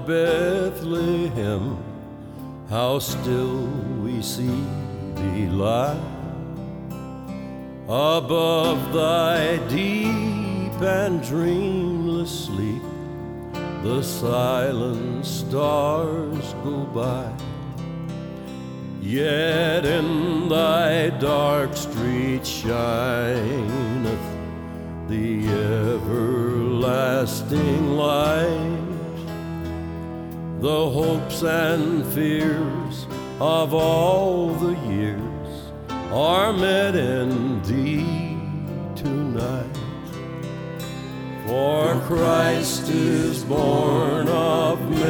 of Bethlehem, how still we see thee lie above thy deep and dreamless sleep. The silent stars go by, yet in thy dark street shineth the everlasting light. The hopes and fears of all the years are met in thee tonight. For Christ is born of